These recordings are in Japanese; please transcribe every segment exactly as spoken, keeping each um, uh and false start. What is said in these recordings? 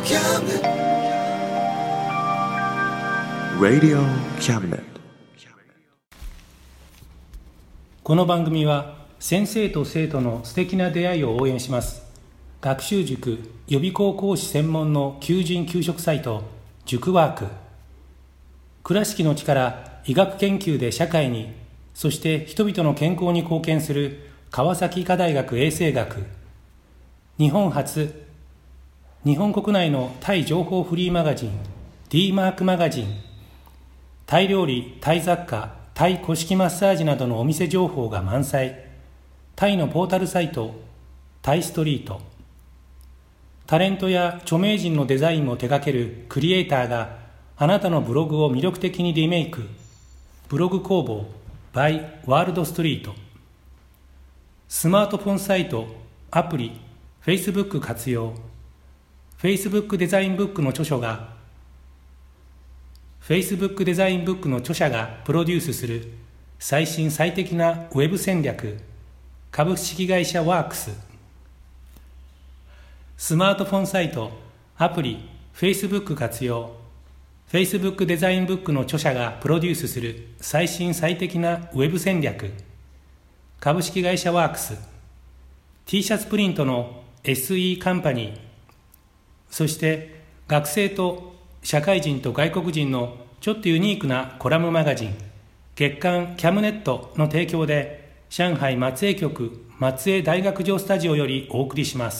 Radio Cabinet。 この番組は先生と生徒の素敵な出会いを応援します。学習塾予備校講師専門の求人・求職サイト塾ワーク。倉敷の力医学研究で社会に、そして人々の健康に貢献する川崎医科大学衛生学。日本初、日本国内のタイ情報フリーマガジン D マークマガジン。タイ料理、タイ雑貨、タイ古式マッサージなどのお店情報が満載。タイのポータルサイトタイストリート。タレントや著名人のデザインを手掛けるクリエイターがあなたのブログを魅力的にリメイク。ブログ工房 by ワールドストリート。スマートフォンサイト、アプリ、Facebook 活用。Facebook デザインブックの著書が Facebook デザインブックの著者がプロデュースする最新最適なウェブ戦略。株式会社ワークス。スマートフォンサイト、アプリ、Facebook 活用。Facebook デザインブックの著者がプロデュースする最新最適なウェブ戦略。株式会社ワークス。T シャツプリントの エスイー カンパニー。そして学生と社会人と外国人のちょっとユニークなコラムマガジン月刊キャムネットの提供で、上海松江局松江大学城スタジオよりお送りします。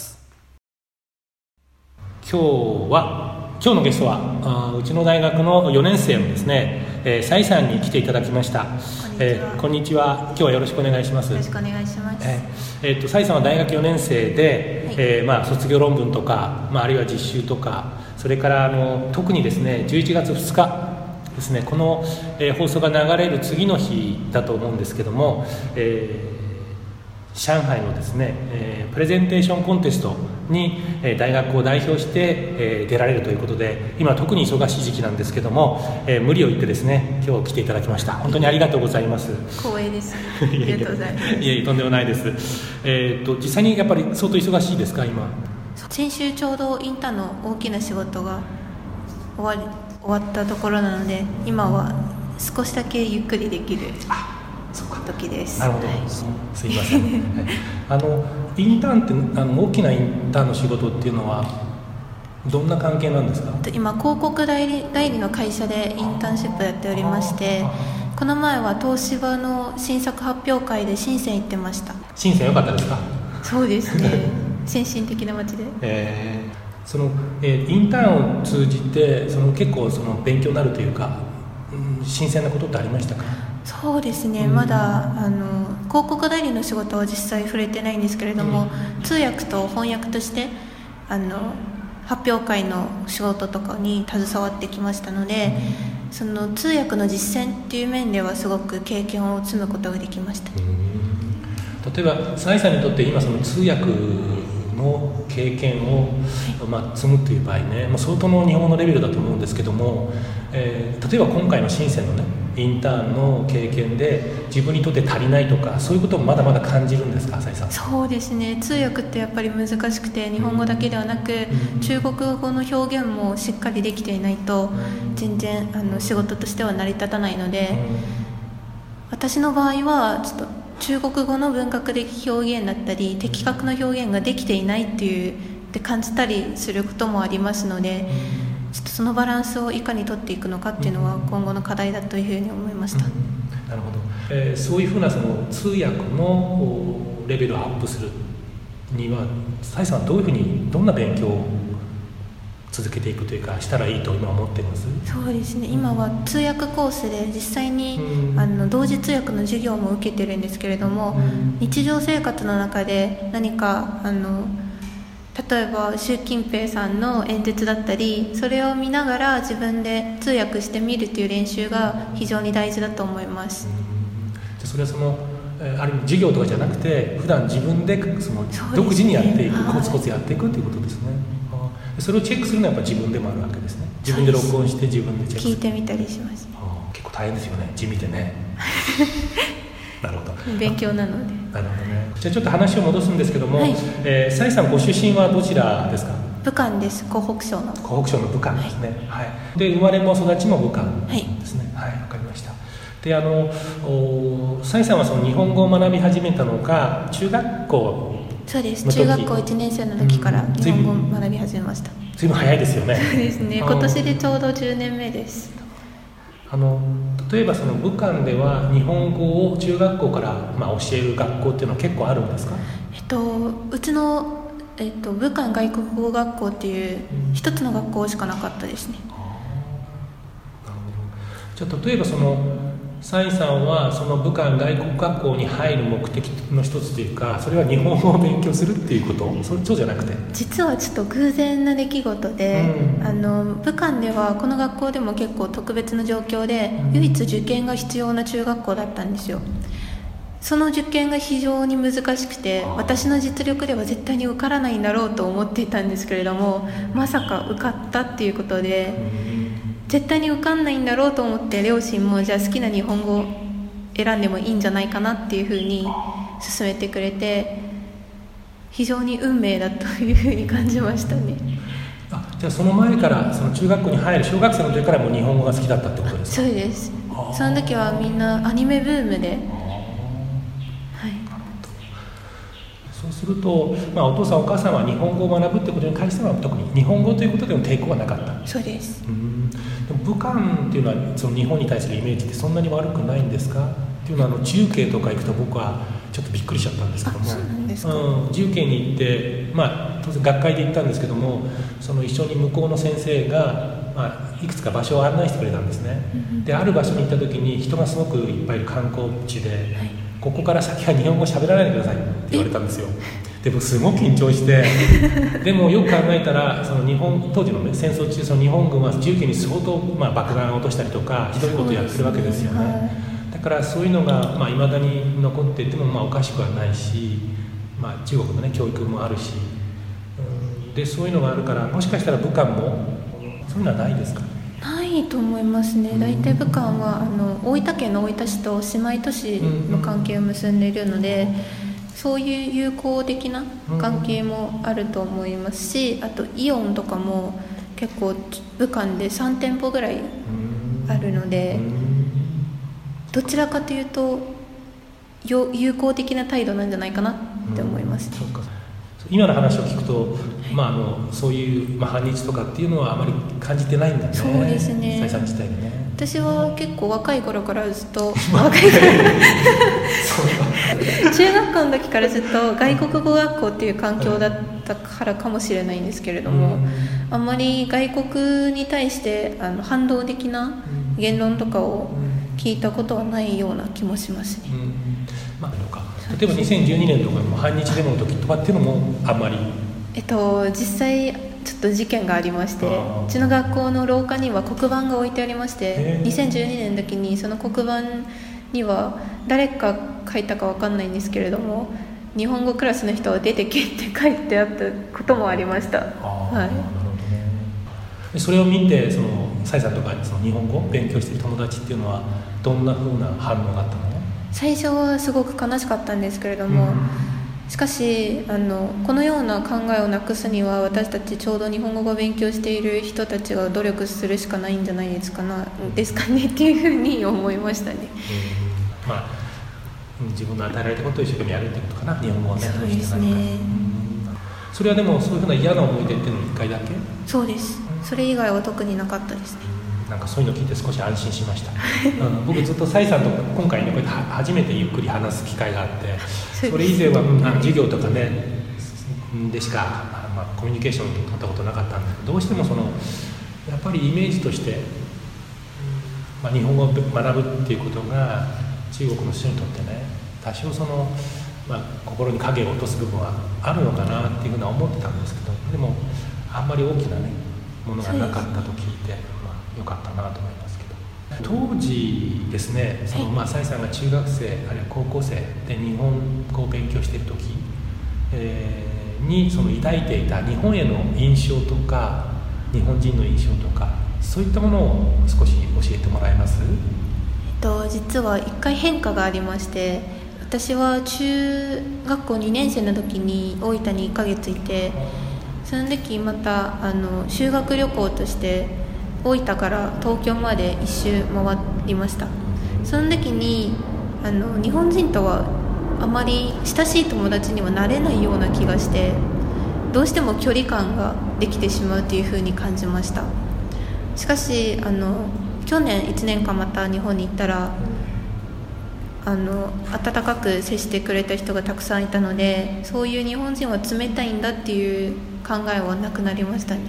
今日は今日のゲストはあうちの大学のよねん生のですね、えー、サイさんに来ていただきました。こんにちは。今日はよろしくお願いします。 よろしくお願いします。 えーえー、とサイさんは大学よねん生で、はい、えーまあ、卒業論文とか、まあ、あるいは実習とか、それからあの特にですねじゅういちがつふつかですね、この、えー、放送が流れる次の日だと思うんですけども、えー上海のですね、えー、プレゼンテーションコンテストに、えー、大学を代表して、えー、出られるということで、今特に忙しい時期なんですけども、えー、無理を言ってですね今日来ていただきました。本当にありがとうございます。 光栄です。ありがとうございます。 いやいやとんでもないです。えー、と実際にやっぱり相当忙しいですか今？ 先週ちょうどインターンの大きな仕事が終わり終わったところなので、今は少しだけゆっくりできる時です。 なるほど、はい、すいません、はい、あのインターンってあの大きなインターンの仕事っていうのはどんな関係なんですか？ 今広告代理、代理の会社でインターンシップやっておりまして、この前は東芝の新作発表会で深セン行ってました。 深セン良かったですか？ そうですね先進的な街で、 えー、その、えー、インターンを通じてその結構その勉強になるというか、うん、新鮮なことってありましたか？ そうですね、まだあの広告代理の仕事は実際触れてないんですけれども、うん、通訳と翻訳としてあの発表会の仕事とかに携わってきましたので、うん、その通訳の実践っていう面ではすごく経験を積むことができました。うん、 例えばサイさんにとって今その通訳の経験を、まあ、積むという場合ね、まあ、相当の日本語のレベルだと思うんですけども、えー、例えば今回の深センのねインターンの経験で自分にとって足りないとか、そういうこともまだまだ感じるんですか？サイさん。 そうですね、通訳ってやっぱり難しくて、日本語だけではなく、うん、中国語の表現もしっかりできていないと全然あの仕事としては成り立たないので、うん、私の場合はちょっと中国語の文学的表現だったり的確な表現ができていないっていうって感じたりすることもありますので、ちょっとそのバランスをいかに取っていくのかっていうのは今後の課題だというふうに思いました。うんうん、なるほど、えー、そういうふうなその通訳のレベルをアップするにはサイさんはどういうふうにどんな勉強を続けていくというかしたらいいと今思っています？ そうですね、今は通訳コースで実際に、うん、あの同時通訳の授業も受けてるんですけれども、うん、日常生活の中で何かあの例えば習近平さんの演説だったり、それを見ながら自分で通訳してみるという練習が非常に大事だと思います。 うん、じゃあそれはそのある意味授業とかじゃなくて普段自分でその独自にやっていく、コツコツやっていくということですね。それをチェックするのはやっぱ自分でもあるわけですね。自分で録音して自分でチェックする。 聞いてみたりします。 結構大変ですよね、字見てね。なるほど、 勉強なので。 なるほどね。じゃあちょっと話を戻すんですけども、はい、えー、サイさんご出身はどちらですか？ 武漢です。湖北省の湖北省の武漢ですね、はいはい、で生まれも育ちも武漢ですね。はい、わ、はい、かりました。であの蔡さんはその日本語を学び始めたのが中学校。 そうです。中学校いちねん生の時から日本語を学び始めました。 ずいぶん早いですよね。 そうですね。今年でちょうどじゅうねんめです。 あの例えばその武漢では日本語を中学校から、まあ、教える学校っていうのは結構あるんですか？ えっとうちの、えっと、武漢外国語学校っていう一つの学校しかなかったですね。 あ、なるほど。じゃあ例えばその蔡さんはその武漢外国学校に入る目的の一つというか、それは日本語を勉強するっていうこと？それそうじゃなくて、 実はちょっと偶然な出来事で、うん、あの武漢ではこの学校でも結構特別な状況で、うん、唯一受験が必要な中学校だったんですよ。その受験が非常に難しくて、私の実力では絶対に受からないんだろうと思っていたんですけれども、まさか受かったっていうことで、絶対に受かんないんだろうと思って、両親もじゃあ好きな日本語を選んでもいいんじゃないかなっていうふうに勧めてくれて、非常に運命だというふうに感じましたね。 あ、じゃあその前からその中学校に入る小学生の時からもう日本語が好きだったってことですか？ そうです。その時はみんなアニメブームで、 そうすると、まあ、お父さんお母さんは日本語を学ぶってことに関しては特に日本語ということでの抵抗はなかった？ そうです。 うん、でも武漢っていうのはその日本に対するイメージってそんなに悪くないんですかっていうのは、あの自由形とか行くと僕はちょっとびっくりしちゃったんですけども。 そうなんですか。 うん、自由形に行って、まあ、当然学会で行ったんですけども、その一緒に向こうの先生が、まあ、いくつか場所を案内してくれたんですね、うん、である場所に行った時に人がすごくいっぱいいる観光地で、はい、ここから先は日本語喋らないでくださいって言われたんですよ。でもすごく緊張してでもよく考えたらその日本当時の、ね、戦争中、その日本軍は自由形に相当、まあ、爆弾を落としたりとかひどいことをやってるわけですよね、はい、だからそういうのがいまあ、未だに残っていてもまあおかしくはないし、まあ、中国の、ね、教育もあるし、うん、でそういうのがあるから、もしかしたら武漢もそういうのはないですか？ ないと思いますね。大体武漢はあの大分県の大分市と姉妹都市の関係を結んでいるので、そういう友好的な関係もあると思いますし、あとイオンとかも結構武漢でさん店舗ぐらいあるので、どちらかというと友好的な態度なんじゃないかなって思います、ね、 そうか。今の話を聞くと、まあ、あのそういう、まあ、反日とかっていうのはあまり感じてないんだね。 そうですね。 蔡さん自体にね。 私は結構若い頃からずっと若い頃中学校の時からずっと外国語学校っていう環境だったからかもしれないんですけれども、うん、あんまり外国に対してあの反動的な言論とかを聞いたことはないような気もしますね、うんうん、 まあ、例えばにせんじゅうにねんとかの反日デモの時とかっていうのもあんまり、 えっと、実際ちょっと事件がありまして、うちの学校の廊下には黒板が置いてありまして、にせんじゅうにねんの時にその黒板には誰か書いたか分かんないんですけれども、日本語クラスの人は出てけって書いてあったこともありました。あ、はい、なるほどね。 それを見てその蔡さんとかその日本語を勉強している友達っていうのはどんな風な反応があったの？ 最初はすごく悲しかったんですけれども、うん、しかしあのこのような考えをなくすには私たちちょうど日本語を勉強している人たちが努力するしかないんじゃないですかなですかねっていうふうに思いましたね、 うん、まあ、自分の与えられたことを一生懸命やるってことかな、日本語をね。 そうですね、うん、 それはでもそういうふうな嫌な思い出っていうのはいっかいだけ？ そうです、それ以外は特になかったですね。 なんかそういうの聞いて少し安心しましたあの僕ずっと蔡さんと今回ねこうやって初めてゆっくり話す機会があって、それ以前は、うん、あの授業とかねでしか、まあ、コミュニケーションを取ったことなかったんだけど、どうしてもそのやっぱりイメージとして、まあ、日本語を学ぶっていうことが中国の人にとってね多少その、まあ、心に影を落とす部分はあるのかなっていうふうな思ってたんですけど、でもあんまり大きなねものがなかったと聞いて、まあ、よかったなと思いますけど、当時ですね、そのまあ蔡さんが中学生あるいは高校生で日本語を勉強している時、えー、にその抱いていた日本への印象とか日本人の印象とかそういったものを少し教えてもらえます？えっと、実は一回変化がありまして、私は中学校にねん生の時に大分にいっかげついて、 その時またあの修学旅行として大分から東京まで一周回りました。その時にあの日本人とはあまり親しい友達にはなれないような気がして、どうしても距離感ができてしまうというふうに感じました。しかしあの去年いちねんかんまた日本に行ったら、あの温かく接してくれた人がたくさんいたので、そういう日本人は冷たいんだっていう考えはなくなりましたね。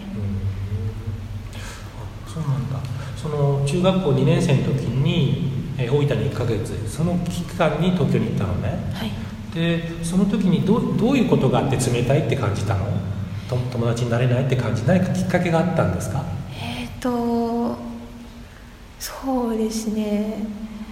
うん、そうなんだ。その中学校にねん生の時に、えー、大分にいっかげつ、その期間に東京に行ったのね。 はい。 でその時に ど, どういうことがあって冷たいって感じたの？と友達になれないって感じ、何かきっかけがあったんですか？ えーとそうですね、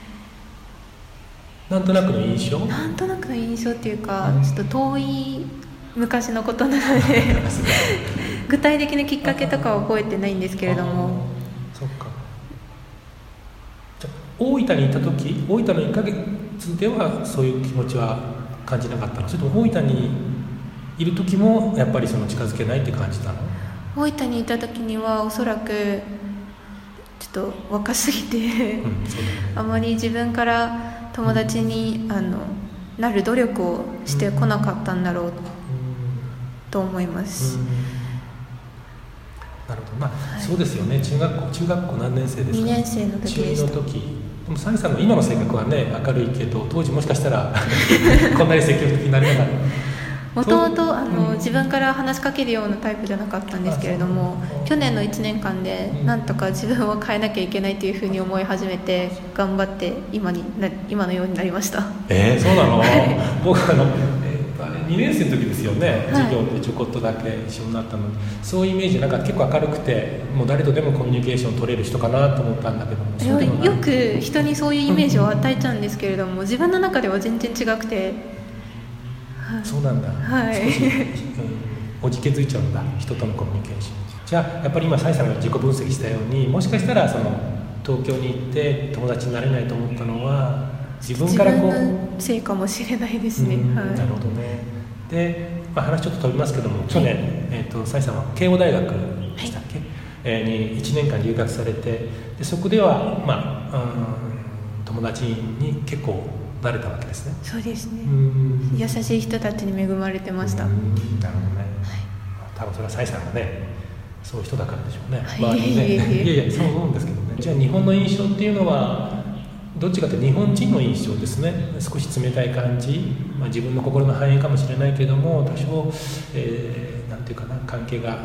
なんとなくの印象？ なんとなくの印象っていうか、うん、ちょっと遠い昔のことなので具体的なきっかけとかは覚えてないんですけれども。 そっか。じゃ大分にいた時、大分のいっかげつではそういう気持ちは感じなかったの？それとも大分にいる時もやっぱりその近づけないって感じたの？ 大分にいた時にはおそらくちょっと若すぎて、うん、そうだね、あまり自分から友達に、うん、あのなる努力をしてこなかったんだろうと思います。うんうん、 なるほど。まあ、はい、そうですよね。中学校中学校何年生ですか？ にねん生の時でした。 中にの時。でもサリさんの今の性格はね、明るいけど、当時もしかしたらこんなに積極的になりながら。 もともとあの、うん、自分から話しかけるようなタイプじゃなかったんですけれども、去年のいちねんかんでなんとか自分を変えなきゃいけないというふうに思い始めて、頑張って今にな今のようになりました。 えー、そうなの？僕あの、えー、にねん生の時ですよね、はい、授業でちょこっとだけ一緒になったのに、そういうイメージなんか結構明るくて、もう誰とでもコミュニケーション取れる人かなと思ったんだけども、そうでもない。 よく人にそういうイメージを与えちゃうんですけれども、自分の中では全然違くて。 そうなんだ、 はい、 少し、うん、おじけづいちゃうんだ、人とのコミュニケーション。じゃあやっぱり今サイさんが自己分析したように、もしかしたらその東京に行って友達になれないと思ったのは自分からこう、 自分のせいかもしれないですね。はい、 なるほどね。で、まあ、話ちょっと飛びますけども、去年、えーと、サイさんは慶応大学でしたっけ、はい、えー、にいちねんかん留学されて、でそこでは、まあ、うん、友達に結構なれたわけですね。 そうですね。優しい人たちに恵まれてました。 なるほどね。はい、多分それはサイさんがね、そういう人だからでしょうね。はい、ね、いやいや、そう思うんですけどね。じゃあ日本の印象っていうのはどっちかというと日本人の印象ですね。少し冷たい感じ、まあ、自分の心の反映かもしれないけども、多少、えー、なんていうかな、関係が、うん、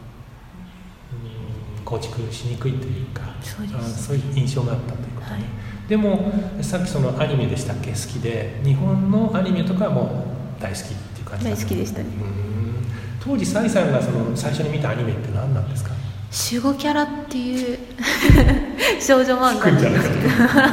構築しにくいというか、そうです、そういう印象があったということね。はい、でもさっきそのアニメでしたっけ、好きで、日本のアニメとかはもう大好きっていう感じだった。 大好きでしたね。 うん、当時サイさんがその最初に見たアニメって何なんですか？ 守護キャラっていう少女漫画なんですけど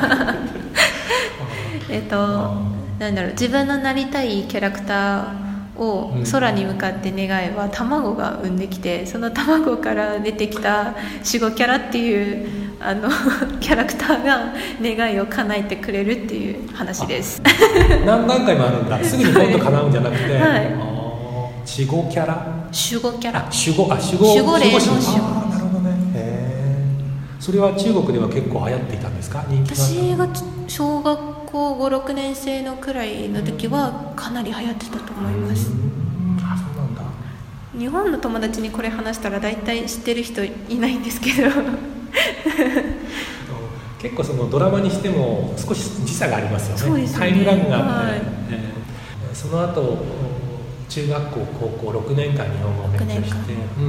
えっとなんだろう、自分のなりたいキャラクターを空に向かって願えば卵が産んできて、その卵から出てきた守護キャラっていうあのキャラクターが願いを叶えてくれるっていう話です。 何段階もあるんだ。すぐにポンと叶うんじゃなくて、はい、守護キャラ、 守護キャラ、 守護、あ、守護、 守護霊の守護。 あ、なるほどね。へー。それは中国では結構流行っていたんですか？人気があった？ 私が小学校ご、ろくねん生のくらいの時はかなり流行ってたと思います。 うん、あ、そうなんだ。 日本の友達にこれ話したら大体知ってる人いないんですけど結構そのドラマにしても少し時差がありますよね。 そうですね。 タイムラグがあって、 はい、 えー、その後中学校高校ろくねんかん日本語を勉強して、うん、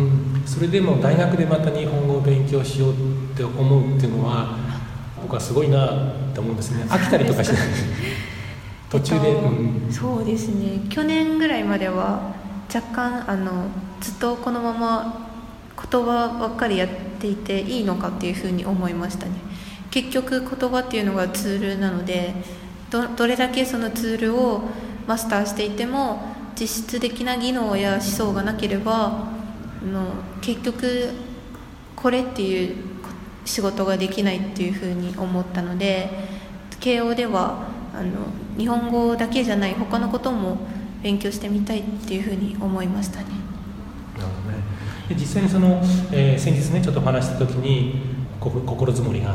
それでも大学でまた日本語を勉強しようって思うっていうのは僕はすごいなって思うんですね。飽きたりとかしない途中で、えっとうん、そうですね。去年ぐらいまでは若干あのずっとこのまま言葉ばっかりやっていていいのかっていうふうに思いましたね。結局言葉っていうのがツールなので、 ど, どれだけそのツールをマスターしていても実質的な技能や思想がなければの結局これっていう仕事ができないっていうふうに思ったので、慶応ではあの日本語だけじゃない他のことも勉強してみたいっていうふうに思いましたね。 なるほどね。で実際にその、えー、先日ねちょっとお話した時に心づもりがあって、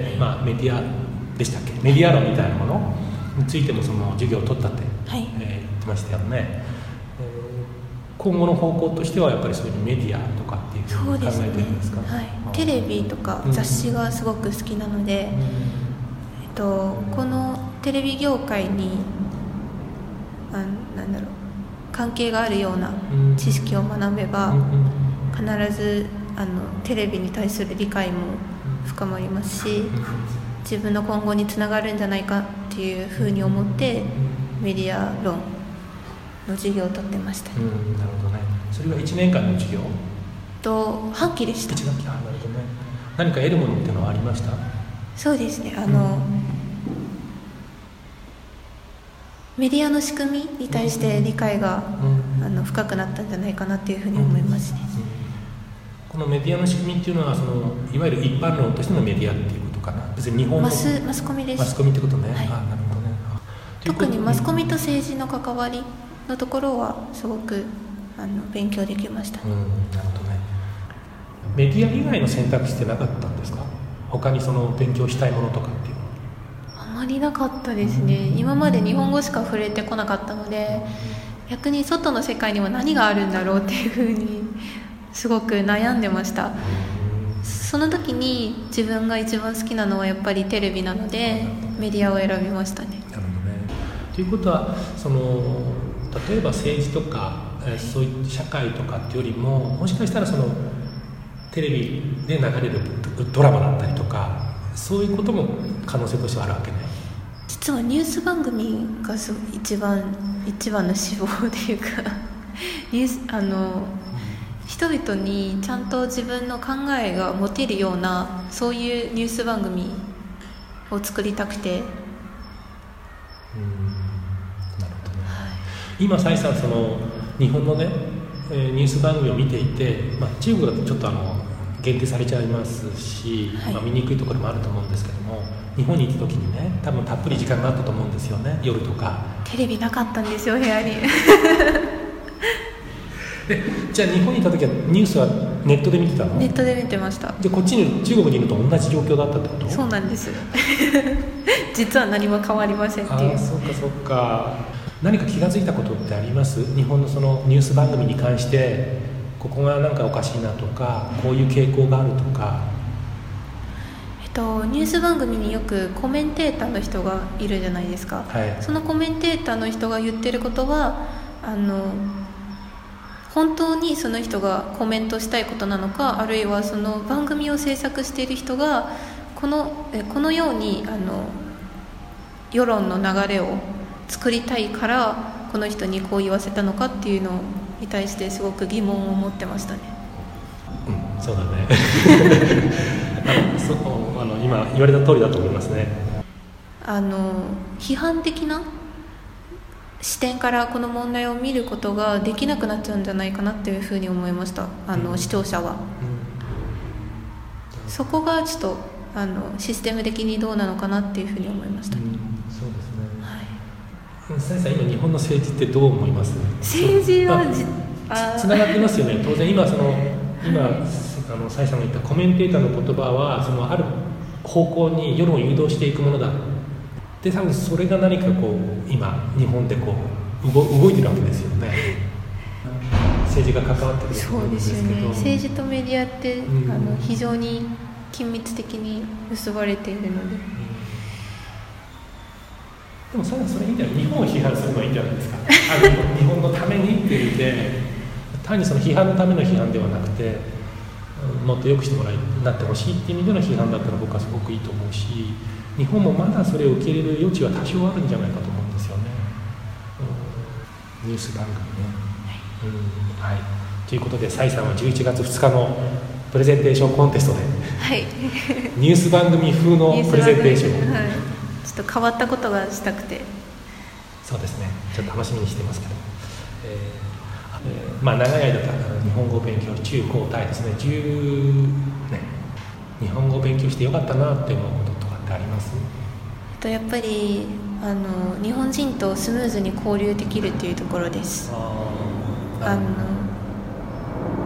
まあ、メディアでしたっけ、メディア論みたいなものについてもその授業を取ったって、はい、えー、言ってましたよね、えー、今後の方向としてはやっぱりそういうメディアとかっていうふうに考えてるんですか？ そうですね、はい、テレビとか雑誌がすごく好きなので、うん、えっと、このテレビ業界にあなんだろう関係があるような知識を学べば、うん、必ずあのテレビに対する理解も深まりますし、自分の今後につながるんじゃないかっていうふうに思ってメディア論の授業を取ってました、 うん、なるほどね。それはいちねんかんの授業と半期でした。 いち学期、あ、なるほどね。何か得るものっていうのはありました？ そうですね、あの、うん、メディアの仕組みに対して理解が、うん、あの深くなったんじゃないかなっていうふうに思いますね、うんうん、 このメディアの仕組みっていうのはそのいわゆる一般論としてのメディアっていうことかな。別に日本のマス、マスコミです。 マスコミってことね、はい、あ、なるほどね。 特にマスコミと政治の関わりのところはすごくあの勉強できました、ね、うん、 なるほどね。メディア以外の選択肢ってなかったんですか？他にその勉強したいものとかっていうのは。 あまりなかったですね、うん、今まで日本語しか触れてこなかったので、うん、逆に外の世界には何があるんだろうっていうふうにすごく悩んでました、うん、その時に自分が一番好きなのはやっぱりテレビなのでメディアを選びましたね。 なるほどね。ということはその例えば政治とか、えー、そういった社会とかっていうよりももしかしたらそのテレビで流れるドラマだったりとかそういうことも可能性としてはあるわけね。 実はニュース番組が一番一番の志望というかニュースあの人々にちゃんと自分の考えが持てるようなそういうニュース番組を作りたくて。 うん、なるほどね、はい、今蔡さんその日本のねニュース番組を見ていて、まあ、中国だとちょっとあの限定されちゃいますし、はい、まあ、見にくいところもあると思うんですけども、日本にいた時にね多分たっぷり時間があったと思うんですよね、夜とか。 テレビなかったんですよ部屋にでじゃあ日本にいた時はニュースはネットで見てたの？ ネットで見てました。 じゃあこっちに中国にいると同じ状況だったってこと？ そうなんです実は何も変わりませんっていう。 ああ、そうかそうか。何か気が付いたことってあります？日本のそのニュース番組に関してここがなんかおかしいなとかこういう傾向があるとか。 えっとニュース番組によくコメンテーターの人がいるじゃないですか、はい、そのコメンテーターの人が言ってることはあの本当にその人がコメントしたいことなのか、あるいはその番組を制作している人がこのえこのようにあの世論の流れを作りたいからこの人にこう言わせたのかっていうのに対してすごく疑問を持ってましたね。 うん、そうだねあのそあの今言われた通りだと思いますね。 あの批判的な視点からこの問題を見ることができなくなっちゃうんじゃないかなっていうふうに思いました。あの、うん、視聴者は、うん、そこがちょっとあのシステム的にどうなのかなっていうふうに思いました、うん、 そうですね。はい。蔡さん今日本の政治ってどう思います？ 政治はじあつながってますよね。当然今その今あの蔡さんが言ったコメンテーターの言葉はそのある方向に世論を誘導していくものだ。で多分それが何かこう今日本でこう 動, 動いてるわけですよね。政治が関わってくると思うんですけど。そうですよね。 政治とメディアって、うん、あの非常に緊密的に結ばれているので、うん、 でもそれそれいいんじゃない。日本を批判するのはいいんじゃないですか。あの日本のためにっていう意味で単にその批判のための批判ではなくて、もっと良くしてもらいなってほしいっていう意味での批判だったら僕はすごくいいと思うし、日本もまだそれを受け入れる余地は多少あるんじゃないかと思うんですよね、うん、ニュース番組ね、うん、はい。ということで蔡さんはじゅういちがつふつかのプレゼンテーションコンテストで、はい、ニュース番組風のプレゼンテーション、はい、 ちょっと変わったことがしたくて。 そうですね、ちょっと楽しみにしてますけど、えーえーまあ、長い間日本語を勉強中高大ですねじゅうねん日本語を勉強してよかったなって思うこととかってあります？ えっとやっぱりあの日本人とスムーズに交流できるというところです。ああの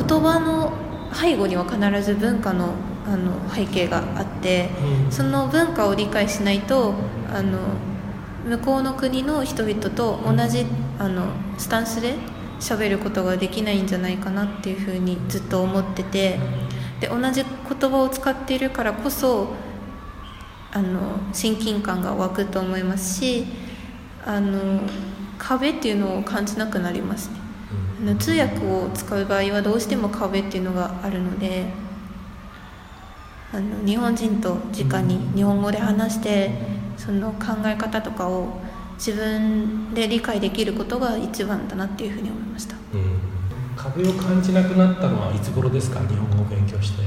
言葉の背後には必ず文化の、あの背景があって、うん、その文化を理解しないとあの向こうの国の人々と同じあのスタンスで喋ることができないんじゃないかなっていうふうにずっと思ってて、で同じ言葉を使っているからこそあの親近感が湧くと思いますし、あの壁っていうのを感じなくなりますね。あの通訳を使う場合はどうしても壁っていうのがあるので、あの日本人と直に日本語で話してその考え方とかを自分で理解できることが一番だなっていうふうに思いました。 うん、壁を感じなくなったのはいつ頃ですか？日本語を勉強して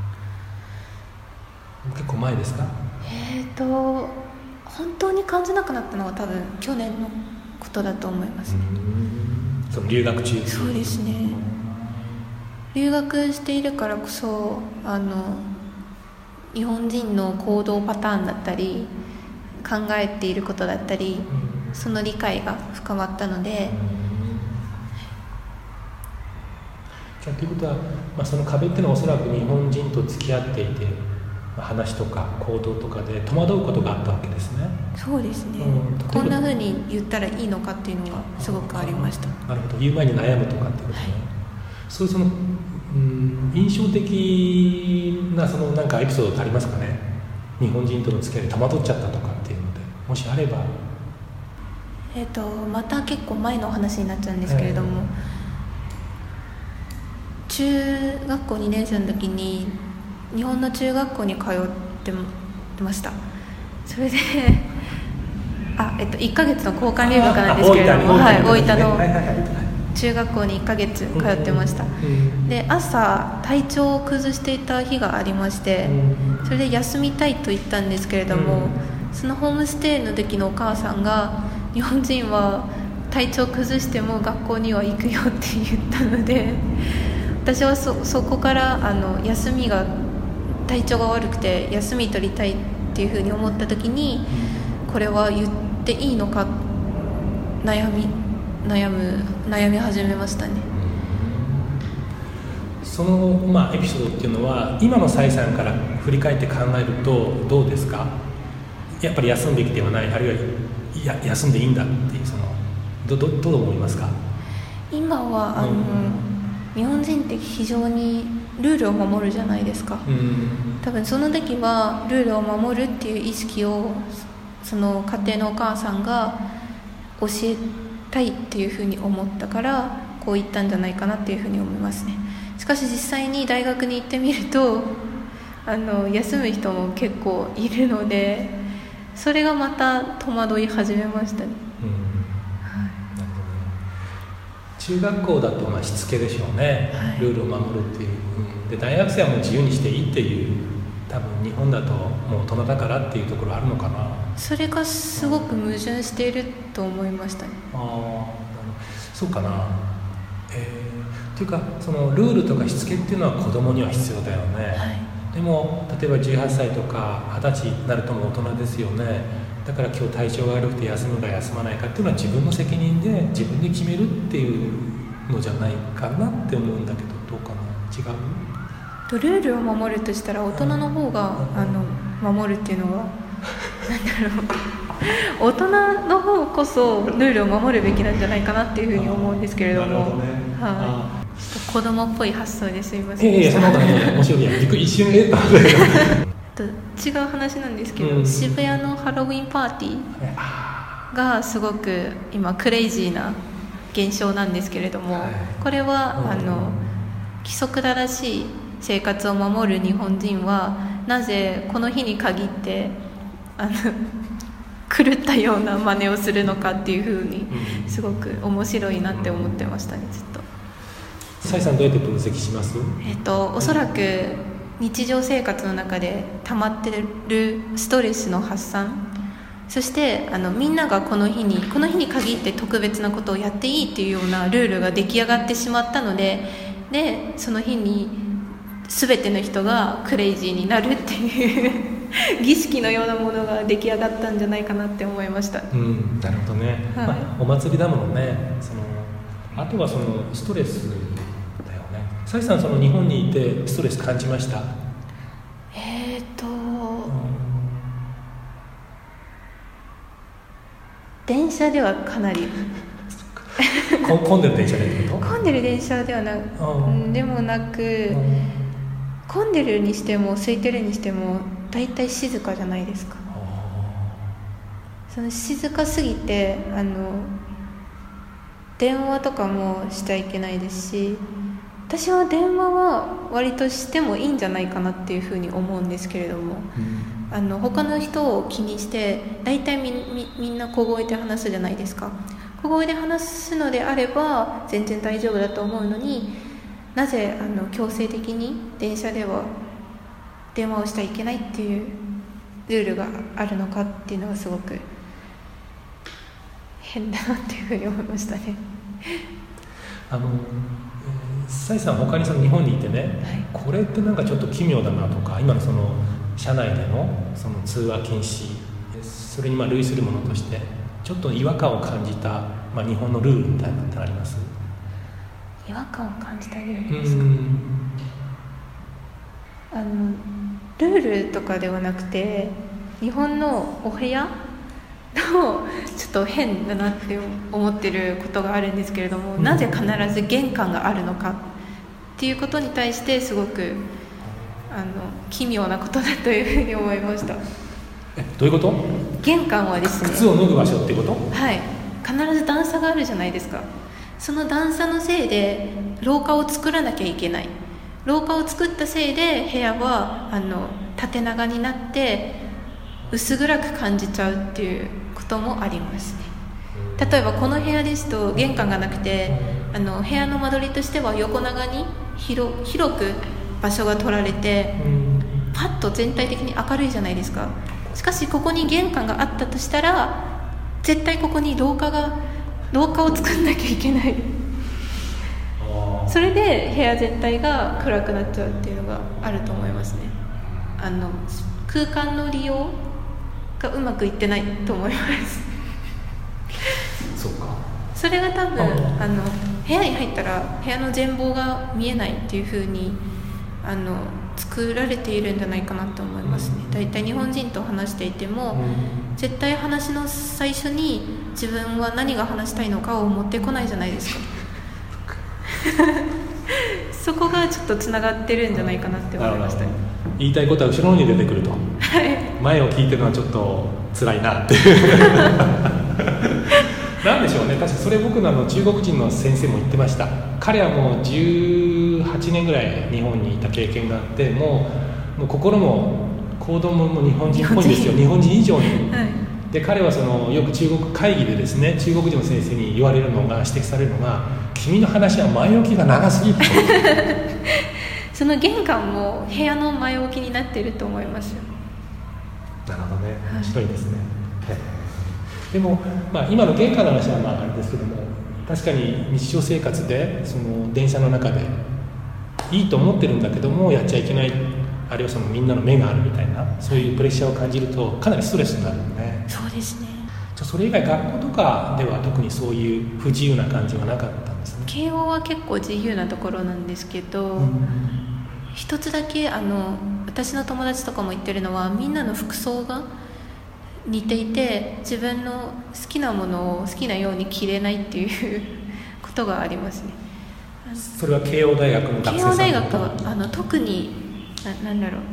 結構前ですか？ えーと本当に感じなくなったのは多分去年のことだと思いますね。 うん、その留学中。 そうですね。留学しているからこそあの日本人の行動パターンだったり考えていることだったり、その理解が深まったので、 ということは、まあ、その壁っていうのはおそらく日本人と付き合っていて、まあ、話とか行動とかで戸惑うことがあったわけですね。 そうですね、うん、こんな風に言ったらいいのかっていうのがすごくありました。 なるほど。言う前に悩むとかっていうことね、はい、そういうその、うん、印象的なそのなんかエピソードってありますかね？日本人との付き合いで戸惑っちゃったとかっていうので、もしあれば。 えーとまた結構前の話になっちゃうんですけれども、えー、中学校にねん生の時に日本の中学校に通ってました。それであ、えっと、いっかげつの交換留学なんですけれども、はい、大分の中学校にいっかげつ通ってました。で朝体調を崩していた日がありまして、それで休みたいと言ったんですけれども、そのホームステイの時のお母さんが日本人は体調崩しても学校には行くよって言ったので、私は そ, そこからあの休みが体調が悪くて休み取りたいっていうふうに思った時に、これは言っていいのか悩み悩む悩み始めましたね。 その、まあ、エピソードっていうのは今の蔡さんから振り返って考えるとどうですか？やっぱり休むべきではない、あるいはいや休んでいいんだっていう、その ど, ど, どう思いますか？ 今はあの、うん、日本人って非常にルールを守るじゃないですか、うん、多分その時はルールを守るっていう意識をその家庭のお母さんが教えたいっていうふうに思ったからこう言ったんじゃないかなっていうふうに思いますね。しかし実際に大学に行ってみるとあの休む人も結構いるので、それがまた戸惑い始めましたね。うん、はい、なるほどね。 中学校だとまあしつけでしょうね、はい、ルールを守るっていう、うん、で大学生はもう自由にしていいっていう、多分日本だともう大人だからっていうところあるのかな。 それがすごく矛盾していると思いましたね。 ああ、そうかな。えー、というかそのルールとかしつけっていうのは子供には必要だよね、はい、でも例えばじゅうはっさいとかはたちになるともう大人ですよね。だから今日体調が悪くて休むか休まないかっていうのは自分の責任で自分で決めるっていうのじゃないかなって思うんだけど、どうかな。違う？ とルールを守るとしたら大人の方が、うん、あの守るっていうのはなんだろう大人の方こそルールを守るべきなんじゃないかなっていうふうに思うんですけれども、なるほどね、はい、子供っぽい発想ですいません。 いやいや、そんなことない。面白い。びっくり、一瞬えっと違う話なんですけど、うん、渋谷のハロウィンパーティーがすごく今クレイジーな現象なんですけれども、はい、これは、うん、あの規則正しい生活を守る日本人はなぜこの日に限ってあの狂ったような真似をするのかっていうふうにすごく面白いなって思ってましたね、ずっと。 蔡さんどうやって分析します？ えっと、おそらく日常生活の中で溜まってるストレスの発散、そしてあのみんながこの日にこの日に限って特別なことをやっていいっていうようなルールが出来上がってしまったので、でその日に全ての人がクレイジーになるっていう儀式のようなものが出来上がったんじゃないかなって思いました。 うん、なるほどね、はい、まあ、お祭りだものね。そのあとはそのストレスだよね。 さいさん、その日本にいてストレス感じました？ えーと、うん、電車ではかなり混んでる電車でってこと？ 混んでる電車ではなく、でもなく、混んでるにしても空いてるにしても大体静かじゃないですか。その静かすぎてあの電話とかもしちゃいけないですし、私は電話は割としてもいいんじゃないかなっていうふうに思うんですけれども、うん、あの他の人を気にして大体 み, み, みんな小声で話すじゃないですか。小声で話すのであれば全然大丈夫だと思うのに、なぜあの強制的に電車では電話をしちゃいけないっていうルールがあるのかっていうのがすごく変だなっていうふうに思いましたね。 あのサイさん、他にその日本にいてね、はい、これってなんかちょっと奇妙だなとか、今のその社内でのその通話禁止、それにまあ類するものとしてちょっと違和感を感じた、まあ、日本のルールみたいなのってあります？ 違和感を感じたルールですか？うん、あのルールとかではなくて、日本のお部屋のちょっと変だなって思ってることがあるんですけれども、うん、なぜ必ず玄関があるのかっていうことに対してすごくあの奇妙なことだというふうに思いました。 え、どういうこと？ 玄関はですね、 靴を脱ぐ場所ってこと？ はい、必ず段差があるじゃないですか。その段差のせいで廊下を作らなきゃいけない。廊下を作ったせいで部屋はあの縦長になって薄暗く感じちゃうっていうこともありますね。例えばこの部屋ですと玄関がなくて、あの部屋の間取りとしては横長に 広, 広く場所が取られて、パッと全体的に明るいじゃないですか。しかしここに玄関があったとしたら、絶対ここに廊下が廊下を作んなきゃいけない。それで部屋全体が暗くなっちゃうっていうのがあると思いますね。あの空間の利用がうまくいってないと思います。 そうか。 それが多分あの部屋に入ったら部屋の全貌が見えないっていう風にあの作られているんじゃないかなと思いますね。だいたい日本人と話していても、うん、絶対話の最初に自分は何が話したいのかを持ってこないじゃないですか。そこがちょっとつながってるんじゃないかなって思いましたね。 言いたいことは後ろに出てくると、はい、前を聞いてるのはちょっと辛いなってなんでしょうね。確かそれ僕のあの中国人の先生も言ってました。彼はもうじゅうはちねんぐらい日本にいた経験があって、もう、もう心も行動も日本人っぽいんですよ。日本人以上に、はい、で彼はそのよく中国会議でですね、中国人の先生に言われるのが、指摘されるのが、君の話は前置きが長すぎるとその玄関も部屋の前置きになっていると思いますよ。 なるほどね、面白いですね、はい、でも、まあ、今の玄関の話はまああれですけども、確かに日常生活でその電車の中でいいと思ってるんだけどもやっちゃいけない、あるいはそのみんなの目があるみたいな、そういうプレッシャーを感じるとかなりストレスになるよね。 そうですね。 じゃあそれ以外学校とかでは特にそういう不自由な感じはなかったんですね。 慶応は結構自由なところなんですけど、うん、一つだけあの私の友達とかも言ってるのは、みんなの服装が似ていて自分の好きなものを好きなように着れないっていうことがありますね。 それは慶応大学の学生さん？慶応大学はあの特にな、なんだろう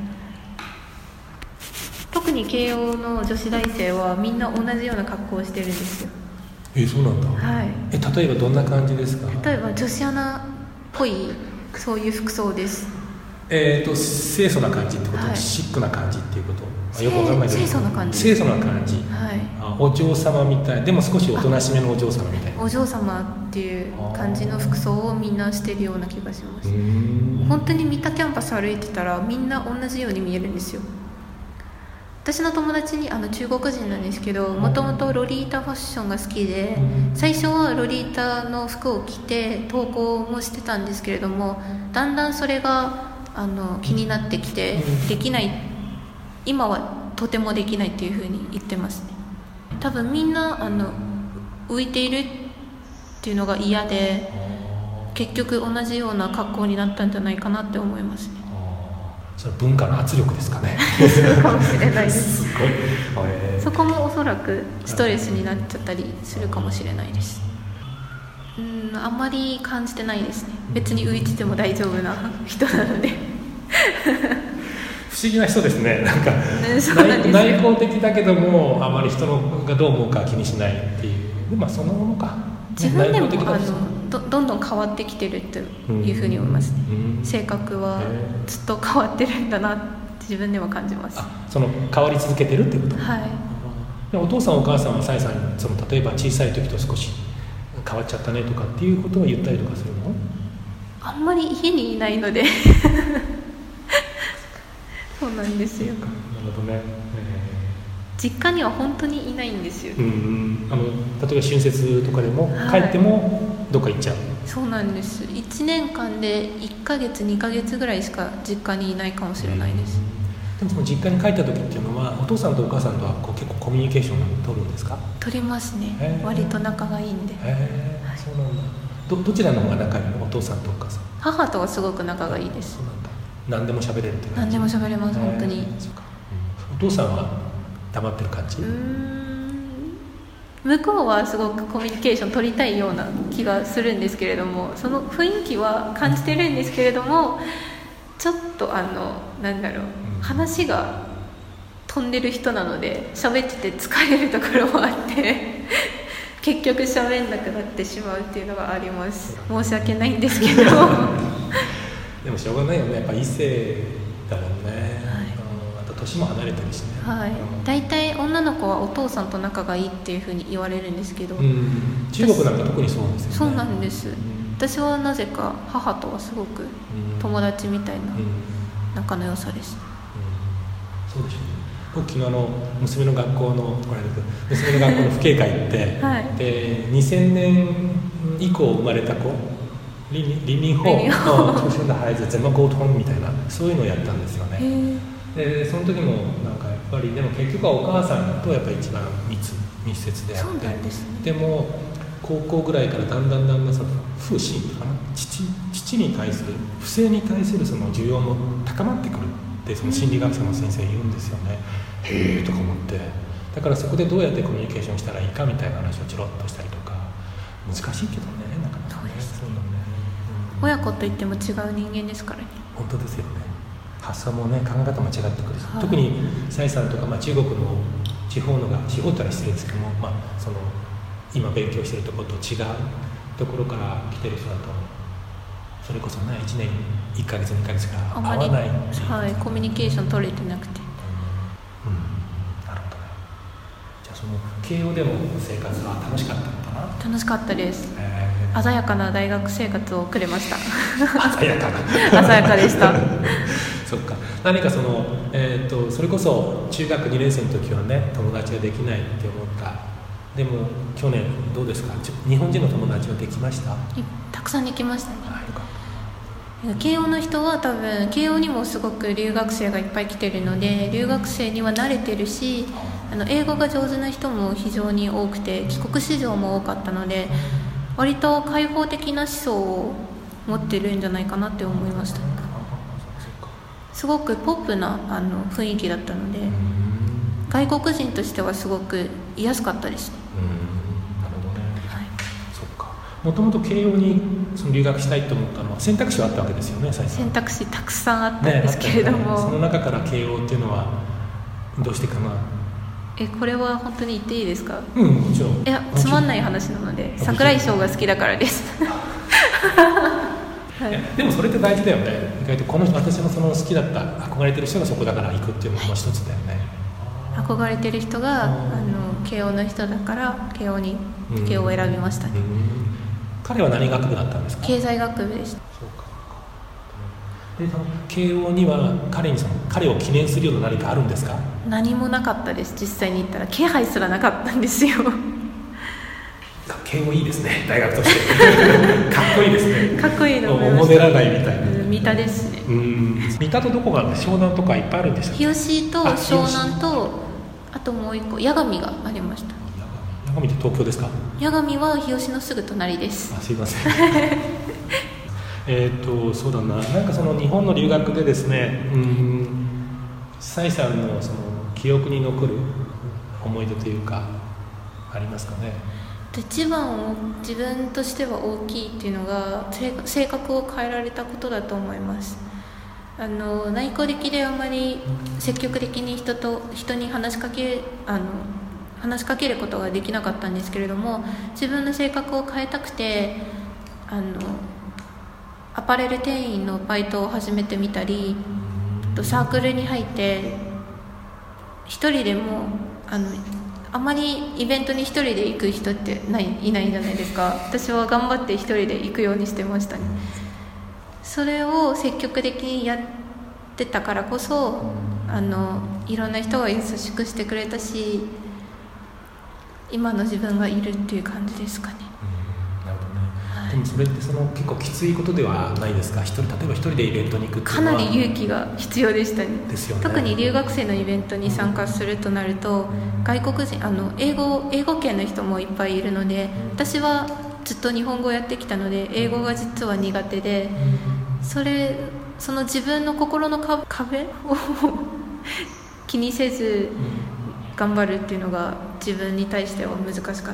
特に慶応の女子大生はみんな同じような格好をしてるんですよ。 え、そうなんだ。 はい。 え、例えばどんな感じですか？ 例えば女子アナっぽいそういう服装です。 えーと清楚な感じってこと、はい、シックな感じっていうこと、よくわかんないけど、 清楚な感じ、 清楚な感じ、 はい、 あ、お嬢様みたい、でも少しおとなしめのお嬢様みたいな、 お嬢様っていう感じの服装をみんなしてるような気がします。本当に三田キャンパス歩いてたらみんな同じように見えるんですよ。私の友達にあの中国人なんですけど、もともとロリータファッションが好きで、最初はロリータの服を着て投稿もしてたんですけれども、だんだんそれがあの気になってきて、できない、今はとてもできないっていう風に言ってますね。多分みんなあの浮いているっていうのが嫌で、 結局同じような格好になったんじゃないかなって思いますね。 それ文化の圧力ですかね。 そうかもしれないです。 すごい、えー、 そこもおそらくストレスになっちゃったりするかもしれないです。うん、あんまり感じてないですね。別に浮いてても大丈夫な人なので不思議な人ですね。なんか、 ね、 内向的だけどもあまり人のがどう思うか気にしないっていう、まあそのものか。 自分でもあの ど, どんどん変わってきてるというふうに思いますね、うん、性格はずっと変わってるんだなって自分でも感じます。 あ、その変わり続けてるってこと。 はい。 でお父さんお母さんはさえさんにその例えば小さい時と少し変わっちゃったねとかっていうことを言ったりとかするの？ あんまり家にいないのでそうなんですよ。 なるほどね、えー、実家には本当にいないんですよ。 うん、あの例えば春節とかでも帰ってもどっか行っちゃう、はい、 そうなんです。いちねんかんでいっかげつにかげつぐらいしか実家にいないかもしれないです。 でもその実家に帰った時っていうのはお父さんとお母さんとはこう結構コミュニケーションを取るんですか？ 取りますね。割と仲がいいんで。 へー、はい、そうなんだ。 ど, どちらの方が仲いいの？お父さんとお母さん。 母とはすごく仲がいいです。 そうなんだ。何でも喋れるって感じ？ 何でも喋れます、本当に。 そうか、うん、お父さんは黙ってる感じ？うーん、向こうはすごくコミュニケーション取りたいような気がするんですけれども、その雰囲気は感じてるんですけれども、ちょっとあのなんだろう、うん、話が飛んでる人なので喋ってて疲れるところもあって結局喋んなくなってしまうっていうのがあります。申し訳ないんですけどでもしょうがないよね、やっぱ異性だもんね、はい、あと年も離れてるしね、 はい、大体女の子はお父さんと仲がいいっていうふうに言われるんですけど、うん、 中国なんか特にそうですよね。 そうなんです、うん、私はなぜか母とはすごく友達みたいな仲の良さです、 うんうん、そうでしょうね。僕昨日あの娘の学校の娘の学校の父兄会行って、はい、でにせんねん以降生まれた子リンリンホーの出身的孩子怎么溝通みたいな、そういうのをやったんですよね。でその時もなんかやっぱりでも結局はお母さんとやっぱり一番密密接であって、で, す、ね、でも高校ぐらいからだんだんだんだんその父親かな 父, 父に対する不正に対するその需要も高まってくるってその心理学者の先生言うんですよね。へえとか思って、だからそこでどうやってコミュニケーションしたらいいかみたいな話をチロッとしたりとか、難しいけどね、なかなかね。そうだね、 うん、親子といっても違う人間ですからね。 本当ですよね。発想もね、考え方も違ってくるし、はい、特にサイさんとか、まあ、中国の地方のが地方ってのは失礼ですけども、まあ、その今勉強してるところと違うところから来てる人だとそれこそねいちねんいっかげつにかげつしか会わない、 はい、コミュニケーション取れてなくて、 うん、なるほどね。じゃあその慶応での生活は楽しかったのかな？ 楽しかったです、えー、鮮やかな大学生活を送れました鮮やかな鮮やかでしたそっか。何かその、えー、とそれこそ中学にねん生の時はね友達ができないって思った。でも去年どうですか？日本人の友達はできました？ たくさんできましたね。慶応の人は多分慶応にもすごく留学生がいっぱい来てるので留学生には慣れてるし、あの英語が上手な人も非常に多くて帰国子女も多かったので割と開放的な思想を持ってるんじゃないかなって思いました。すごくポップなあの雰囲気だったので外国人としてはすごく居やすかったですね。 うん、なるほどね、はい、そっか。もともと慶応にその留学したいと思ったのは選択肢はあったわけですよね。 選択肢たくさんあったんですけれども、 ね、その中から慶応っていうのはどうしてかな？ えこれは本当に言っていいですか？ うん、もちろん。 いやつまんない話なので櫻井翔が好きだからですはい、いやでもそれって大事だよね。意外とこの人私のその好きだった憧れてる人がそこだから行くっていうのも一つだよね。 憧れてる人があの慶応の人だから慶応に慶応を選びましたね。うんうん、 彼は何学部だったんですか？ 経済学部でした。 そうか。でその慶応には彼にその彼を記念するような何かあるんですか？何もなかったです。実際に行ったら気配すらなかったんですよ。 慶応いいですね、大学としてかっこいいですね。 かっこいいのおもでらないみたいな。 三田ですね。 うん、三田とどこがあるんですか？湘南とかいっぱいあるんでしたっけ？ 日吉と湘南とあともう一個八神がありました。 八神って東京ですか？ 八神は日吉のすぐ隣です。 あ、すいませんえーとそうだな、なんかその日本の留学でですね、うん、サイさんのその記憶に残る思い出というかありますかね。 一番自分としては大きいっていうのが性格を変えられたことだと思います。あの内向的であまり積極的に人と人に話しかけあの話しかけることができなかったんですけれども、自分の性格を変えたくてあのアパレル店員のバイトを始めてみたり、サークルに入って一人でもあのあまりイベントに一人で行く人ってないいないじゃないですか。私は頑張って一人で行くようにしてましたね。それを積極的にやってたからこそあのいろんな人が優しくしてくれたし、今の自分がいるっていう感じですかね。 うん、なるほどね。はい、でもそれってその結構きついことではないですか。一人例えば一人でイベントに行くっていうのはかなり勇気が必要でしたね。 ですよね。 特に留学生のイベントに参加するとなると、うん、外国人あの英語英語圏の人もいっぱいいるので、私はずっと日本語をやってきたので英語が実は苦手で、それその自分の心の壁を気にせず頑張るっていうのが自分に対しては難しかったです。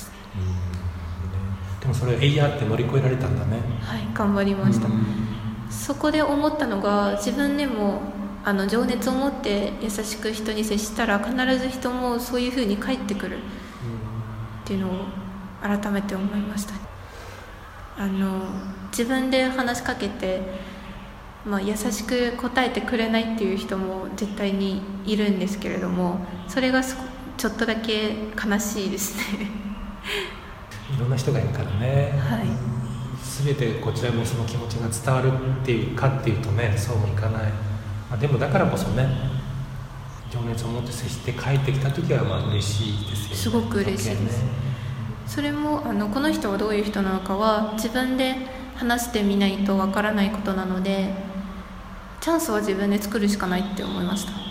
うん、でもそれをえいやって乗り越えられたんだね。 はい、頑張りました。そこで思ったのが、自分でもあの情熱を持って優しく人に接したら必ず人もそういう風に返ってくるっていうのを改めて思いました。あの自分で話しかけて、まあ、優しく答えてくれないっていう人も絶対にいるんですけれども、それがちょっとだけ悲しいですね。 いろんな人がいるからね、 はい、 全てこちらもその気持ちが伝わるっていうかっていうとね、そうもいかない。まあ、でもだからこそね、情熱を持って接して帰ってきた時はまあ嬉しいですよね。 すごく嬉しいです、ね、それもあのこの人はどういう人なのかは自分で話してみないとわからないことなので、チャンスは自分で作るしかないって思いました。うん、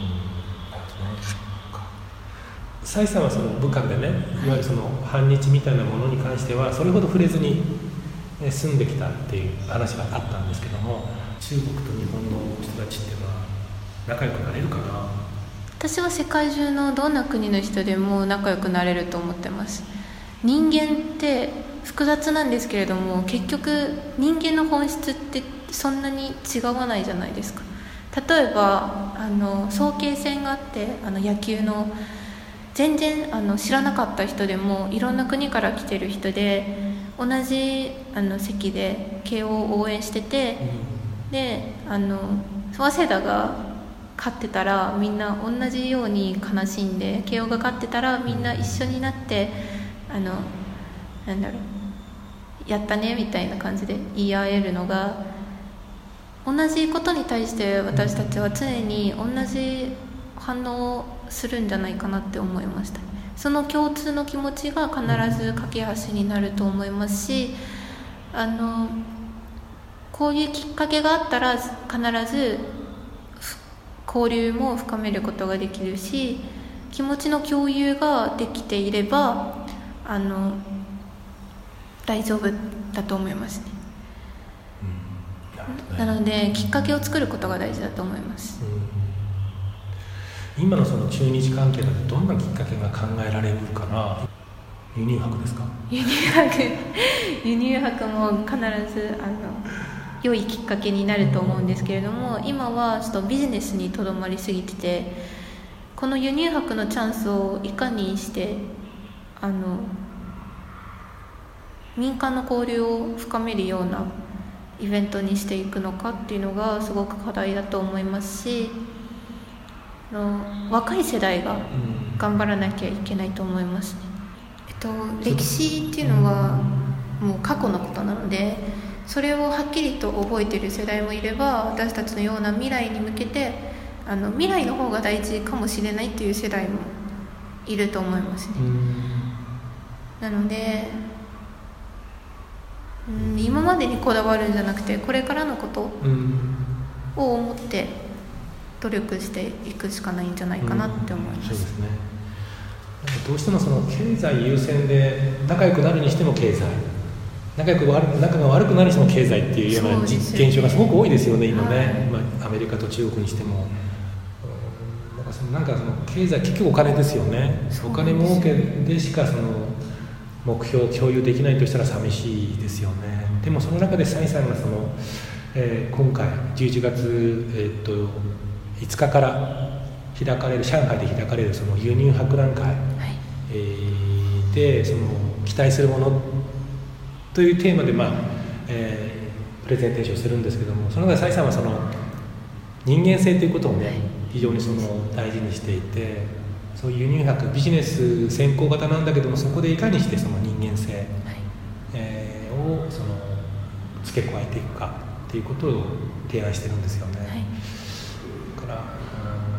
サイさんはその武漢でね、いわゆるその反日みたいなものに関してはそれほど触れずに住んできたっていう話があったんですけども、中国と日本の人たちっていうのは仲良くなれるかな。 私は世界中のどんな国の人でも仲良くなれると思ってます。人間って複雑なんですけれども、結局人間の本質ってそんなに違わないじゃないですか。例えばあの早慶戦があって、あの野球の全然あの知らなかった人でもいろんな国から来てる人で同じあの席で慶応を応援してて、うん、であの早稲田が勝ってたらみんな同じように悲しんで、慶応が勝ってたらみんな一緒になってあのなんだろう、やったねみたいな感じで言い合えるのが、同じことに対して私たちは常に同じ反応をするんじゃないかなって思いました。その共通の気持ちが必ず架け橋になると思いますし、あのこういうきっかけがあったら必ず交流も深めることができるし、気持ちの共有ができていればあの大丈夫だと思いますね。うん、なのできっかけを作ることが大事だと思います。 うん、今のその中日関係だとどんなきっかけが考えられるかな。輸入博ですか。 輸入博輸入博も必ずあの良いきっかけになると思うんですけれども、今はちょっとビジネスにとどまりすぎてて、この輸入博のチャンスをいかにしてあの民間の交流を深めるようなイベントにしていくのかっていうのがすごく課題だと思いますし、あの若い世代が頑張らなきゃいけないと思いますね。えっと、歴史っていうのはもう過去のことなので、それをはっきりと覚えている世代もいれば、私たちのような未来に向けてあの未来の方が大事かもしれないという世代もいると思いますね。なので、うん、今までにこだわるんじゃなくて、これからのことを思って努力していくしかないんじゃないかなって思います。 うん、そうですね。どうしてもその経済優先で仲良くなるにしても経済仲良く悪く仲が悪くなる人の経済っていうような、ね、現象がすごく多いですよね今ね、はいまあ、アメリカと中国にしても、うん、なんかそのなんかその経済結局お金ですよね。お金儲けでしかその目標を共有できないとしたら寂しいですよね。でもその中で蔡さんがその、えー、今回じゅういちがつ、えー、っといつかから開かれる上海で開かれるその輸入博覧会、はいえー、でその期待するものというテーマで、まあえー、プレゼンテーションするんですけども、その中で蔡さんはその人間性ということをね非常にその大事にしていて、そういう輸入博ビジネス先行型なんだけども、そこでいかにしてその人間性、はいえー、をその付け加えていくかっていうことを提案してるんですよね、はい、だから、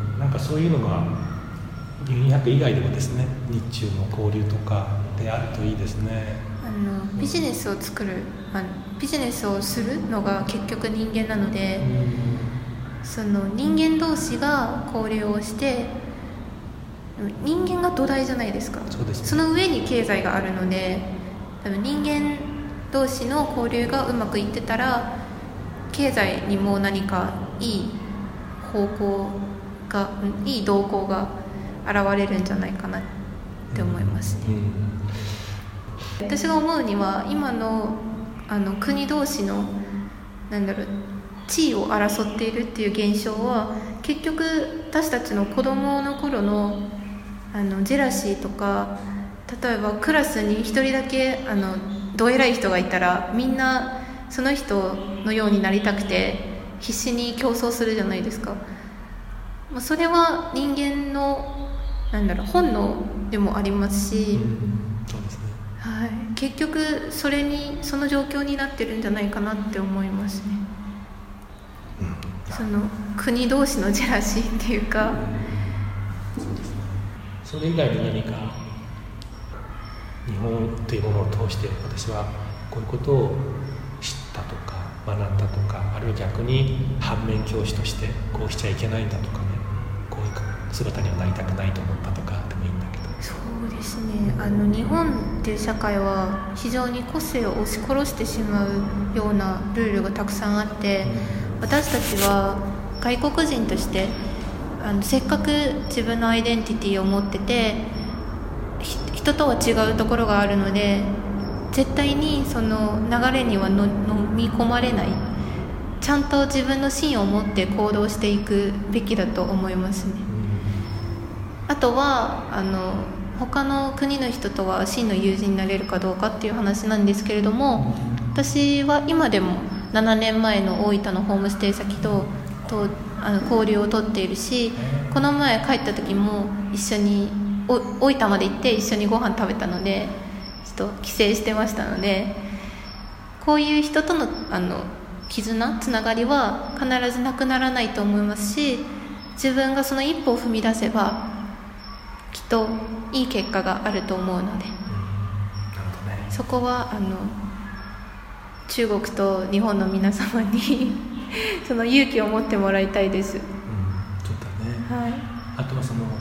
うん、なんかそういうのが輸入博以外でもですね日中の交流とかであるといいですね。 あのビジネスを作る、まあ、ビジネスをするのが結局人間なので、その人間同士が交流をして人間が土台じゃないですか。 そうですね。 その上に経済があるので、多分人間同士の交流がうまくいってたら経済にも何かいい方向がいい動向が現れるんじゃないかなって思いますね、うんうん私が思うには今 の, あの国同士のなんだろう地位を争っているっていう現象は結局私たちの子供の頃 の, あのジェラシーとか、例えばクラスに一人だけあのど偉い人がいたらみんなその人のようになりたくて必死に競争するじゃないですか。それは人間のなんだろう本能でもありますし、うんそうですねはい、結局それにその状況になってるんじゃないかなって思いますね、うん、その国同士のジェラシーっていうか、 うん、そうですね。それ以外に何か日本というものを通して私はこういうことを知ったとか学んだとか、あるいは逆に反面教師としてこうしちゃいけないんだとかね、こういう姿にはなりたくないと思ったとかでもいいんだけど。 そうですね、あの日本っていう社会は非常に個性を押し殺してしまうようなルールがたくさんあって、私たちは外国人としてあのせっかく自分のアイデンティティを持ってて人とは違うところがあるので、絶対にその流れにはの飲み込まれない、ちゃんと自分の芯を持って行動していくべきだと思いますね。あとはあの他の国の人とは真の友人になれるかどうかっていう話なんですけれども、私は今でもななねんまえの大分のホームステイ先ととあの交流をとっているし、この前帰った時も一緒にお大分まで行って一緒にご飯食べたので、ちょっと帰省してましたので、こういう人とのあの絆つながりは必ずなくならないと思いますし、自分がその一歩を踏み出せばきっといい結果があると思うので、うん、なるほどね、そこはあの中国と日本の皆様にその勇気を持ってもらいたいです、うん、 そうだね、 はい、 あとはその、うん、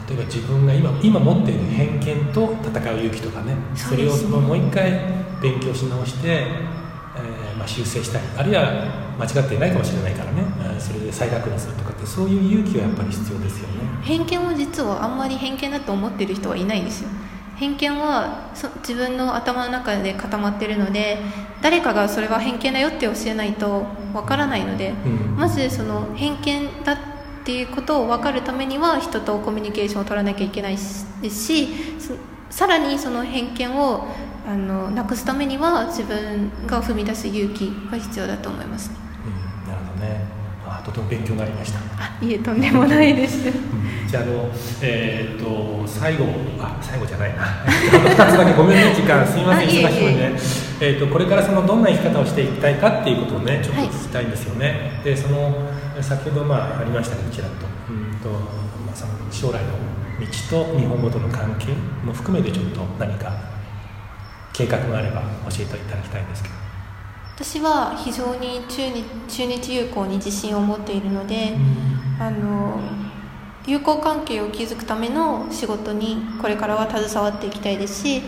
例えば自分が 今, 今持っている偏見と戦う勇気とかね、それをそのもう一回勉強し直して、えーまあ、修正したり、あるいは間違っていないかもしれないからね、それで再確認するとかって、そういう勇気はやっぱり必要ですよね。 偏見を実はあんまり偏見だと思ってる人はいないんですよ。偏見はそ自分の頭の中で固まってるので、誰かがそれは偏見だよって教えないとわからないので、うん、まずその偏見だっていうことを分かるためには人とコミュニケーションを取らなきゃいけないですし、さらにその偏見をあのなくすためには自分が踏み出す勇気が必要だと思います、 うん、なるほどね。あ、とても勉強になりました。 あ、いえ、とんでもないです、うん、 じゃあ、あの、えー、と最後あ最後じゃないなふたつだけごめんね、時間すみません、忙しいので、えー、とこれからそのどんな生き方をしていきたいかっていうことをねちょっと聞きたいんですよね、はい、でその先ほど、まあ、ありましたけどちらっと、うんとまあ、その将来の道と日本語との関係も含めてちょっと何か計画があれば教えていただきたいんですけど。 私は非常に中日、中日友好に自信を持っているので、うん、あの友好関係を築くための仕事にこれからは携わっていきたいですし、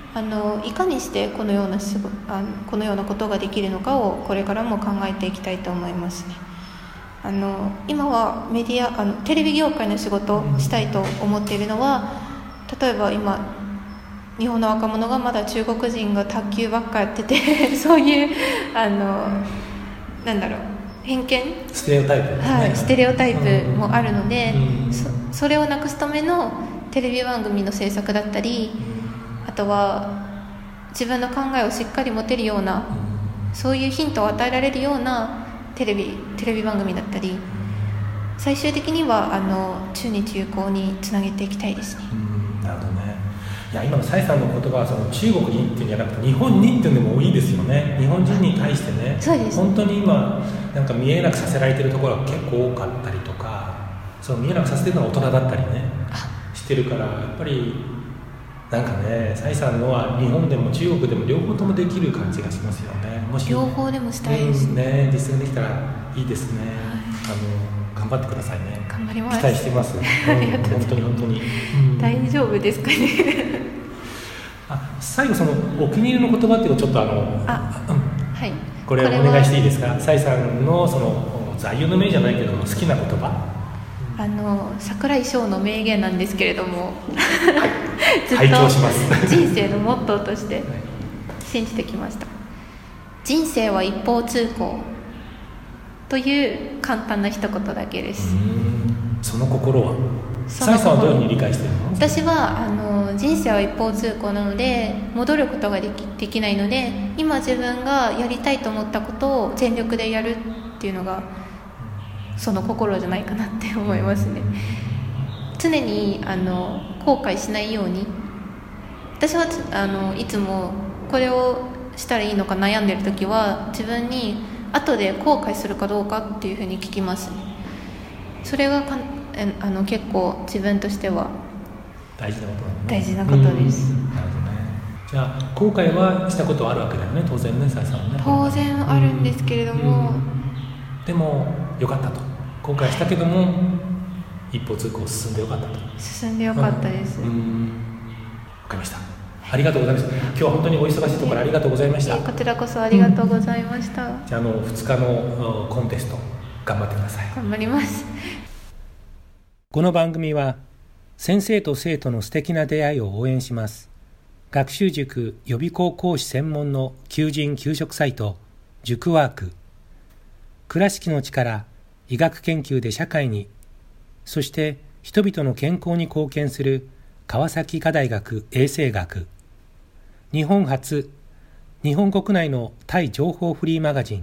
あのいかにしてこのような仕事あのこのようなことができるのかをこれからも考えていきたいと思いますね。あの今はメディアあのテレビ業界の仕事をしたいと思っているのは、例えば今日本の若者がまだ中国人が卓球ばっかやっててそういうあのなんだろう偏見ステレオタイプですね、 はい、ステレオタイプもあるので、 うん、 そ, それをなくすためのテレビ番組の制作だったり、あとは自分の考えをしっかり持てるような、そういうヒントを与えられるようなテレビ、テレビ番組だったり、最終的にはあの中日友好につなげていきたいですね。 うん、なるほどね。いや今の蔡さんの言葉はその中国にっていうんじゃなくて日本にっていうのもいいですよね。日本人に対してね、 そうです。 本当に今なんか見えなくさせられてるところが結構多かったりとか、その見えなくさせてるのは大人だったりねしてるから、やっぱりなんかね、蔡さんのは日本でも中国でも両方ともできる感じがしますよね。もし両方でもしたいですね、実現できたらいいですね、はい、あの頑張ってくださいね。 頑張ります。 期待してます。 ありがとうございます。 本当に本当に、うん、 大丈夫ですかねあ、最後そのお気に入りの言葉っていうのをちょっとあのあ、 うん、 はい、 これお願いしていいですか。蔡さんのその座右の銘じゃないけども好きな言葉、 あの櫻井翔の名言なんですけれどもずっと拝聴します人生のモットーとして信じてきました。人生は一方通行という簡単な一言だけです。 うーん、その心は蔡さんはどういうふうに理解しているの？ 私はあの人生は一方通行なので戻ることがで き, できないので、今自分がやりたいと思ったことを全力でやるっていうのがその心じゃないかなって思いますね。常にあの後悔しないように、私はあのいつもこれをしたらいいのか悩んでる時は自分に後で後悔するかどうかっていうふうに聞きますね。それがかあの結構自分としては大事なことなのね。 大事なことです。 なるほどね。じゃあ後悔はしたことはあるわけだよね、当然ね、蔡さんはね。 当然あるんですけれども、 うんうん、でも良かったと、後悔したけども一歩通行進んで良かったと。 進んで良かったです。 うん、うん、わかりました。ありがとうございました。今日は本当にお忙しいところありがとうございました。 こちらこそありがとうございました。うん、 じゃあ、あのふつかのコンテスト頑張ってください。 頑張ります。 この番組は先生と生徒の素敵な出会いを応援します。学習塾予備校講師専門の求人・求職サイト塾ワーク、倉敷の力、医学研究で社会に、そして人々の健康に貢献する川崎医科大学衛生学、日本初、日本国内のタイ情報フリーマガジン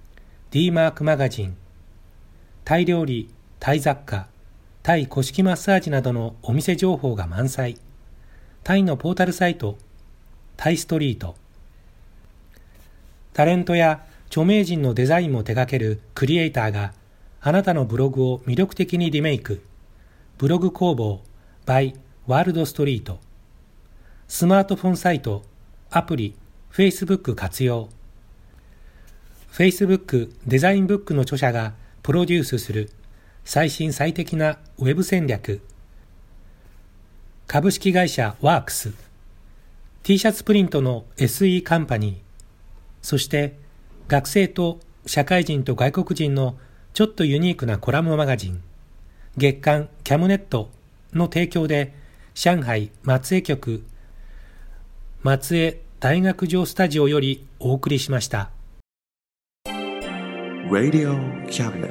D マークマガジン、タイ料理、タイ雑貨、タイ古式マッサージなどのお店情報が満載、タイのポータルサイトタイストリート、タレントや著名人のデザインも手掛けるクリエイターがあなたのブログを魅力的にリメイク、ブログ工房 by ワールドストリート、スマートフォンサイト、アプリ、Facebook 活用、Facebook デザインブックの著者がプロデュースする最新最適なウェブ戦略、株式会社ワークス、T シャツプリントの エスイー カンパニー、そして学生と社会人と外国人のちょっとユニークなコラムマガジン、月刊キャムネットの提供で上海松江局松江大学城スタジオよりお送りしました。 Radio Cabinet。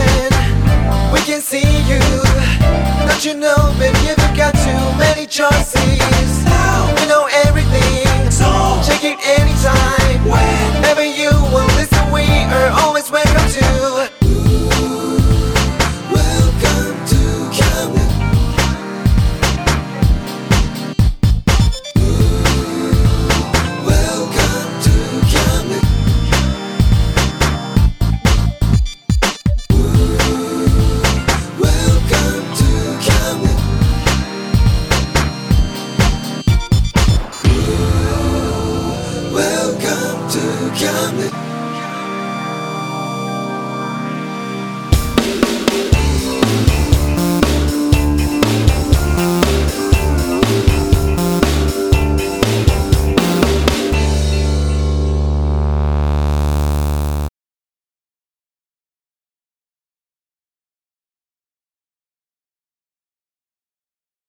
See you, don't you know, baby, you've got too many choices.